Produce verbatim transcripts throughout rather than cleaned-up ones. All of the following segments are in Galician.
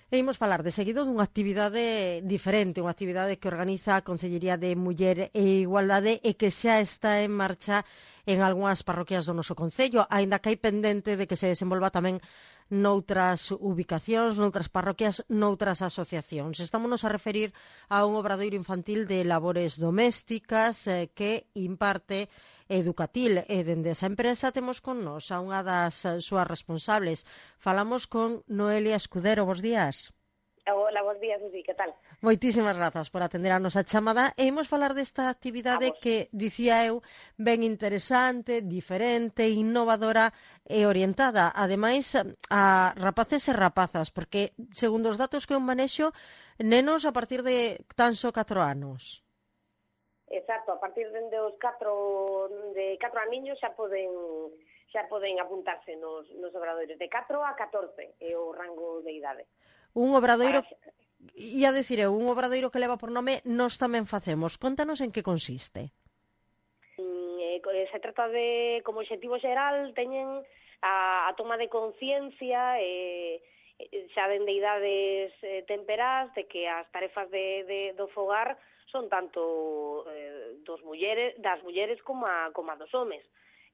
E imos falar de seguido dunha actividade diferente, unha actividade que organiza a Concellería de Muller e Igualdade e que xa está en marcha en algunhas parroquias do noso concello, aínda que hai pendente de que se desenvolva tamén noutras ubicacións, noutras parroquias, noutras asociacións. Estámonos a referir a un obradoiro infantil de labores domésticas eh, que imparte Educatil, e dende esa empresa temos con nos a unha das súas responsables. Falamos con Noelia Escudero. Bos días. Hola, bos días, Susi, que tal? Moitísimas grazas por atender a nosa chamada e imos falar desta actividade que, dicía eu, ben interesante, diferente, innovadora e orientada, ademais, a rapaces e rapazas, porque, segundo os datos que eu manexo, nenos a partir de tan só catro anos. Exacto, a partir de os catro de catro aniños xa poden xa poden apuntarse nos, nos obradoiros de catro a catorce, é o rango de idade. Un obradoiro, Para... ia dicir eu, un obradoiro que leva por nome Nós tamén facemos. Contanos en que consiste. Mm, eh, se trata de, como objetivo xeral, teñen a, a toma de conciencia e eh, xa dende idades eh, temperás de que as tarefas de, de, do fogar son tanto eh, dos mulleres, das mulleres como a, como a dos homes.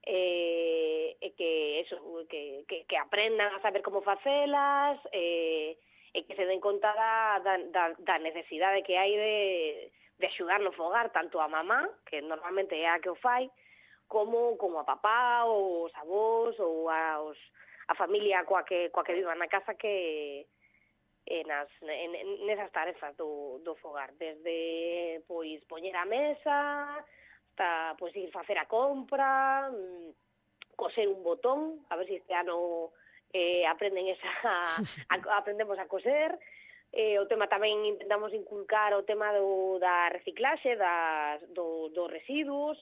E, e que eso, que, que, que aprendan a saber como facelas, e, e que se den conta da, da, da necesidade que hai de, de axudar no fogar, tanto a mamá, que normalmente é a que o fai, como, como a papá, ou os avós, ou a, os, a familia coa que, coa que vivan na casa, que e nas, en, nesas tarefas do, do fogar, desde pois poñer a mesa, hasta pois ir facer a compra, coser un botón, a ver se este ano eh, aprenden esa, a, aprendemos a coser. Eh, o tema tamén intentamos inculcar o tema do, da reciclaxe, das, do, dos residuos,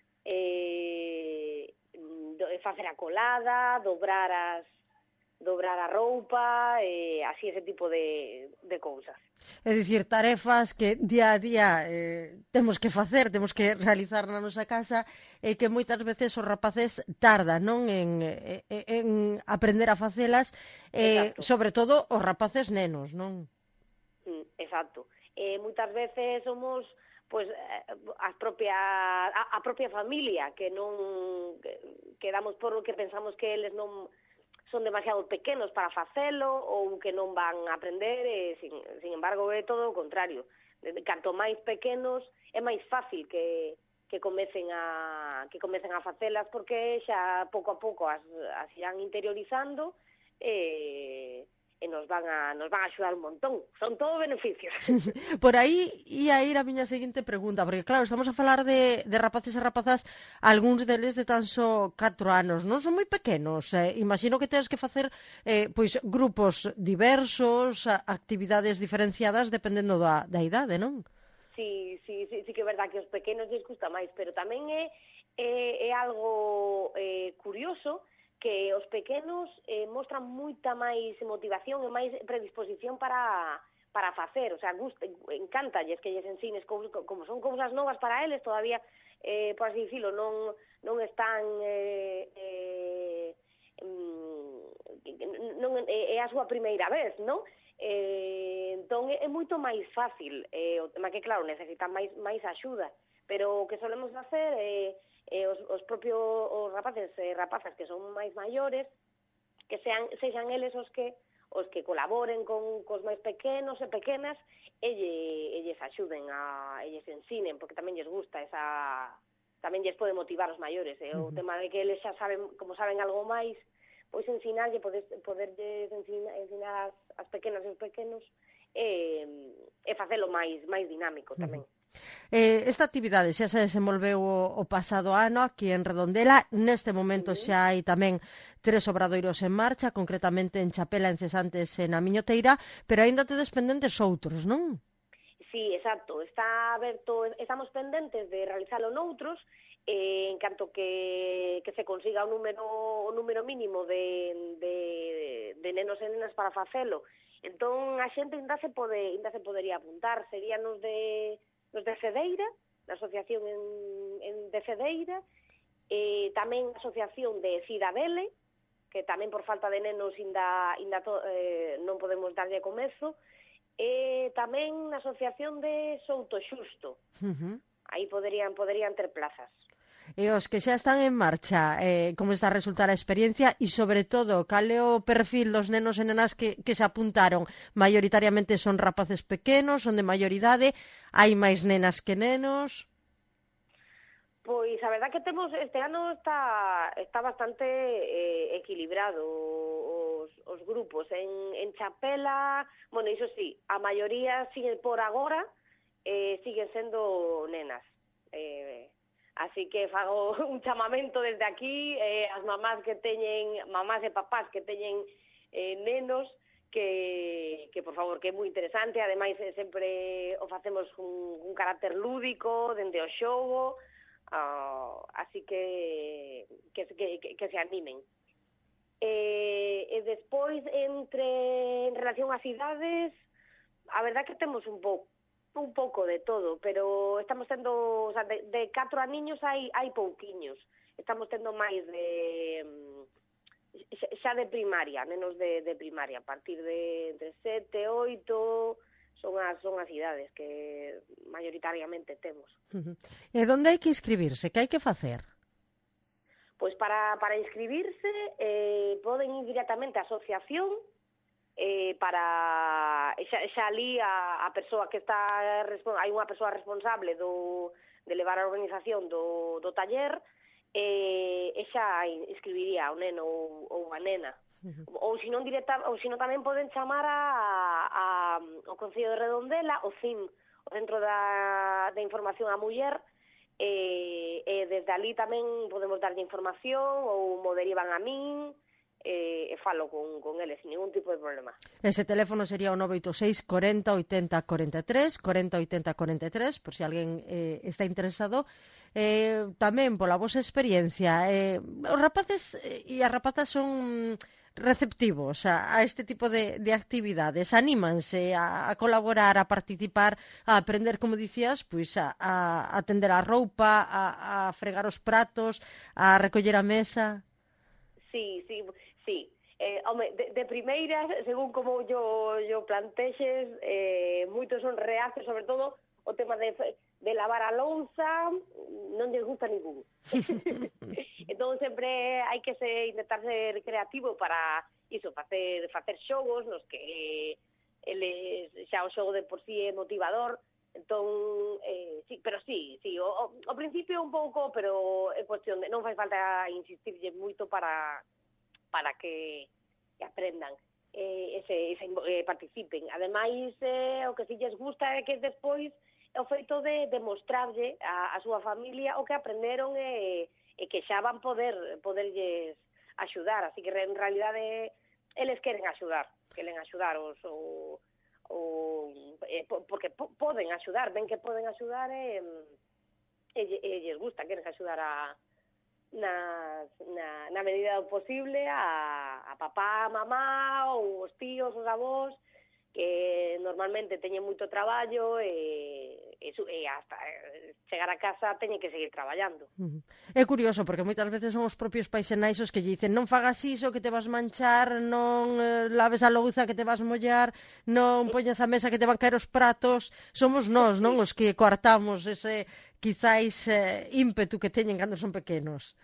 eh, do, facer a colada, dobrar as dobrar a roupa, e eh, así ese tipo de, de cousas. É dicir, tarefas que día a día eh, temos que facer, temos que realizar na nosa casa e que moitas veces os rapaces tardan, non, en, en aprender a facelas, eh, sobre todo os rapaces nenos, non? Mm, exacto. Eh, moitas veces somos pois as propia a, a propia familia que non que, que damos por lo que pensamos que eles non son demasiado pequenos para facelo ou que non van a aprender, e, sin, sin embargo, é todo o contrario. Canto máis pequenos, é máis fácil que, que comecen a que comecen a facelas, porque xa pouco a pouco as, as irán interiorizando e, e nos van a nos van a axudar un montón. Son todo beneficios. Por aí ia ir a miña seguinte pregunta, porque claro, estamos a falar de, de rapaces e rapazas, algúns deles de tan só catro anos, non son moi pequenos. Eh, imagino que tens que facer eh, pois grupos diversos, actividades diferenciadas dependendo da, da idade, non? Sí, sí, sí, sí que é verdad que os pequenos lles gusta máis, pero tamén é, é, é algo eh, curioso que os pequenos eh, mostran moita máis motivación e máis predisposición para, para facer, o sea, gusta, encántalles que lles ensines, como, como son cousas novas para eles, todavía, eh, por así dicilo, non, non están, eh, eh, non, é a súa primeira vez, non? Eh, entón é moito máis fácil, eh, o tema que, claro, necesitan máis, máis axuda, pero o que solemos facer é... Eh, eh, os, os propios os rapaces e eh, rapazas que son máis maiores, que sean sexan eles os que os que colaboren con cos máis pequenos e pequenas e, lle, e lles axuden a e lles ensinen, porque tamén lles gusta esa tamén lles pode motivar os maiores, eh? O uh-huh. tema de que eles xa saben, como saben algo máis, pois ensinarlle, poder, poderlles ensinar, ensinar as, as pequenas e os pequenos e, e facelo máis máis dinámico tamén. Uh-huh. Eh, esta actividade xa se desenvolveu o, o pasado ano aquí en Redondela. Neste momento xa hai tamén tres obradoiros en marcha, concretamente en Chapela, en Cesantes e na Miñoteira, pero aínda tedes pendentes outros, non? Sí, exacto. Está aberto, estamos pendentes de realizalo noutros, eh, en canto que, que se consiga o número, o número mínimo de, de, de nenos e nenas para facelo. Entón, a xente ainda se, pode, ainda se podería apuntar. Serían os de... os de Cedeira, da asociación en, en de Cedeira, e tamén a asociación de Cidadele, que tamén por falta de nenos inda, inda to, eh, non podemos darlle comezo, e tamén na asociación de Souto Xusto. Uh-huh. Aí poderían, poderían ter plazas. E os que xa están en marcha, eh, como está a resultar a experiencia e, sobre todo, cal é o perfil dos nenos e nenas que, que se apuntaron? Maioritariamente son rapaces pequenos, son de maioridade, hai máis nenas que nenos? Pois a verdad que temos, este ano está, está bastante eh, equilibrado os, os grupos. En, en Chapela, bueno, iso sí, a maioría sigue por agora, eh, siguen sendo nenas. Eh, Así que fago un chamamento desde aquí, eh, as mamás que teñen, mamás e papás que teñen eh, nenos, que, que por favor, que é moi interesante, ademais eh, sempre o facemos un, un carácter lúdico, dende o xogo, uh, así que que, que, que, que se animen. E, e despois, entre en relación ás idades, a verdad que temos un pouco, un pouco de todo, pero estamos tendo, o sea, de, de catro a niños hai hai pouquiños. Estamos tendo máis de xa de primaria, menos de, de primaria, a partir de entre sete, oito, son as son as idades que maioritariamente temos. Uh-huh. E onde hai que inscribirse? Que hai que facer? Pois para para inscribirse eh, poden ir directamente á asociación. Eh, para xa, xa ali a, a persoa que está hai unha persoa responsable do, de levar a organización do, do taller eh, e xa inscribiría o neno ou, ou a nena. Uh-huh. Ou se non directa, ou se non tamén poden chamar a, a, ao Concello de Redondela, o C I M, o Centro da, da Información á Muller, e, e desde ali tamén podemos darlle información ou mo derivan a min, e, e falo con, con eles sin ningún tipo de problema. Ese teléfono sería o nove oito seis, cuarenta, oitenta, cuarenta e tres, cuarenta, oitenta, cuarenta e tres, por se si alguén eh, está interesado. Eh, tamén, pola vosa experiencia, eh, os rapaces e as rapazas son receptivos a, a este tipo de, de actividades, anímanse a, a colaborar, a participar, a aprender, como dicías, pois a, a, a tender a roupa, a, a fregar os pratos, a recoller a mesa. Sí, sí, sí. Eh, home, de, de primeiras, según como yo, yo plantexes, eh, moitos son reacios, sobre todo o tema de, de lavar a louza, non lles gusta ningún. Entón, sempre hai que se, intentar ser creativo para iso, facer, facer xogos nos que eles, xa o xogo de por sí é motivador. Entón, eh, sí, pero sí, sí, o, o, o principio un pouco, pero é cuestión de, non fai falta insistirlle moito para para que, que aprendan, eh, ese, ese, eh, participen. Ademais, eh, o que si lles gusta é que despois é o feito de demostrarlle a, a súa familia o que aprenderon e, e que xa van poder poderlles axudar, así que en realidade eles queren axudar, queren axudar os o, o, eh, porque po, poden axudar, ven que poden axudar e, e, e lles gusta, queren axudar a nas, na, na medida do posible a, a papá, a mamá ou os tíos, os avós que normalmente teñen moito traballo e, e, e hasta chegar a casa teñen que seguir traballando. Uh-huh. É curioso, porque moitas veces son os propios pais e nais os que lle dicen non fagas iso que te vas manchar, non eh, laves a louza que te vas mollar, non poñas a mesa que te van caer os pratos. Somos nós, non, os que coartamos ese, quizáis, eh, ímpetu que teñen cando son pequenos.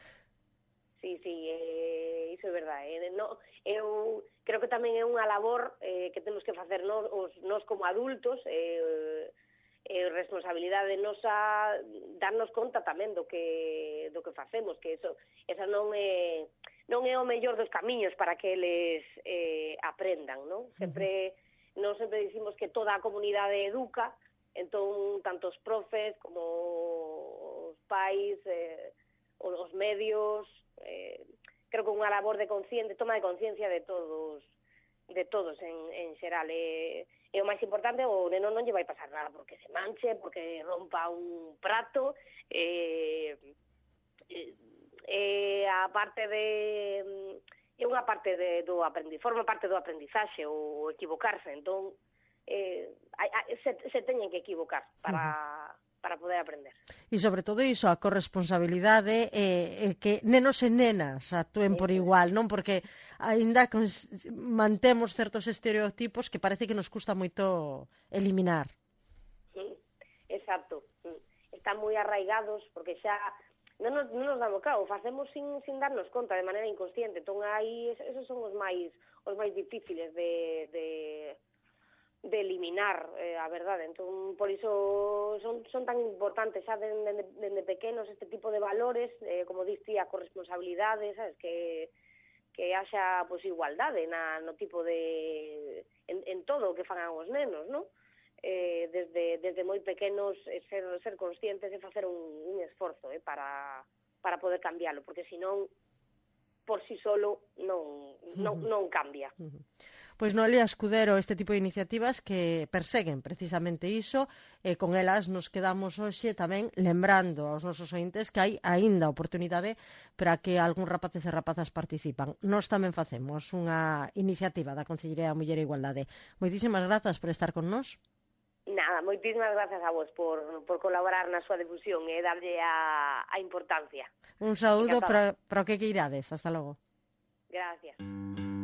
Sí, sí, eh, iso é verdade. Eh, no, eu creo que tamén é unha labor eh, que temos que facer nós, os, nós como adultos, eh, eh, responsabilidade nosa darnos conta tamén do que do que facemos, que eso, esa non é non é o mellor dos camiños para que eles eh, aprendan, non? Sempre non sempre dicimos que toda a comunidade educa, entón tanto os profes como os pais, eh, os medios, eh, creo que unha labor de consciente, toma de conciencia de todos de todos en, en xeral. E, e o máis importante, o neno non lle vai pasar nada porque se manche, porque rompa un prato, e, e, e a parte de é unha parte de, do aprendizaje, forma parte do aprendizaxe o equivocarse, entón eh, se, se teñen que equivocar para, para poder aprender. E sobre todo iso, a corresponsabilidade e, e que nenos e nenas actúen por igual, non? Porque aínda mantemos certos estereotipos que parece que nos custa moito eliminar. Sí, exacto. Están moi arraigados porque xa non nos, non nos damos claro, facemos sin, sin darnos conta de maneira inconsciente. Entón aí esos son os máis os máis difíciles de, de de eliminar, eh, a verdade. Entón, por iso son, son tan importantes xa dende, dende pequenos este tipo de valores, eh, como diste, a corresponsabilidade, sabes, que que haxa pois igualdade na no tipo de en, en todo o que fagan os nenos, non? Eh, desde desde moi pequenos eh, ser ser conscientes de facer un, un esforzo, eh, para para poder cambiarlo, porque senón por si solo non non non cambia. Uh-huh. Pois Noelia Escudero, este tipo de iniciativas que perseguen precisamente iso, e con elas nos quedamos hoxe tamén lembrando aos nosos ointes que hai aínda oportunidade para que algún rapaces e rapazas participan. Nós tamén facemos unha iniciativa da Consellería da Muller e Igualdade. Moitísimas grazas por estar con nós. Nada, moitísimas grazas a vos por, por colaborar na súa difusión e darlle a, a importancia. Un saúdo para, para o que queirades. Hasta logo. Gracias.